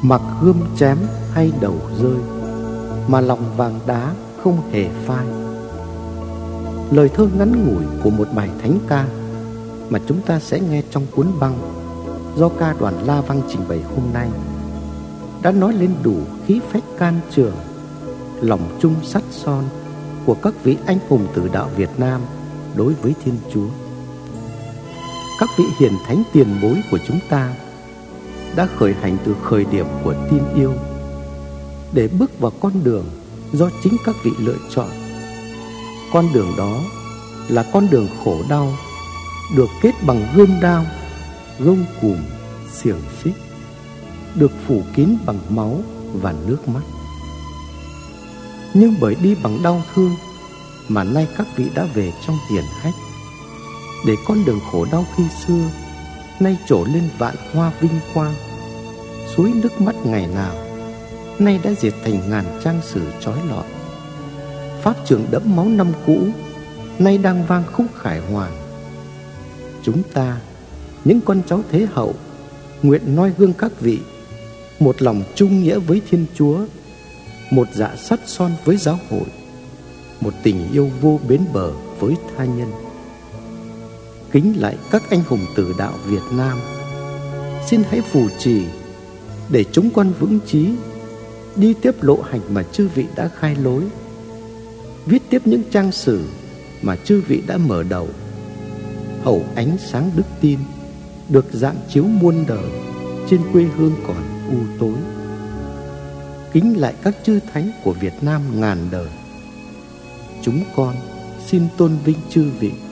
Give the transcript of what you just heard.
mặc gươm chém hay đầu rơi, mà lòng vàng đá không hề phai. Lời thơ ngắn ngủi của một bài thánh ca mà chúng ta sẽ nghe trong cuốn băng do ca đoàn La Vang trình bày hôm nay đã nói lên đủ khí phách can trường, lòng chung sắt son của các vị anh hùng tử đạo Việt Nam đối với Thiên Chúa. Các vị hiền thánh tiền bối của chúng ta đã khởi hành từ khởi điểm của tin yêu để bước vào con đường do chính các vị lựa chọn. Con đường đó là con đường khổ đau, được kết bằng gươm đao, gông cùm, xiềng xích, được phủ kín bằng máu và nước mắt. Nhưng bởi đi bằng đau thương mà nay các vị đã về trong hiển hách, để con đường khổ đau khi xưa nay trổ lên vạn hoa vinh quang. Suối nước mắt ngày nào nay đã diệt thành ngàn trang sử chói lọi. Pháp trường đẫm máu năm cũ nay đang vang khúc khải hoàn. Chúng ta, những con cháu thế hậu, nguyện noi gương các vị, một lòng chung nghĩa với Thiên Chúa, một dạ sắt son với giáo hội, một tình yêu vô bến bờ với tha nhân. Kính lạy các anh hùng tử đạo Việt Nam, xin hãy phù trì để chúng con vững chí đi tiếp lộ hành mà chư vị đã khai lối, viết tiếp những trang sử mà chư vị đã mở đầu, hậu ánh sáng đức tin được rạng chiếu muôn đời trên quê hương còn u tối. Kính lạy các chư thánh của Việt Nam ngàn đời, chúng con xin tôn vinh chư vị.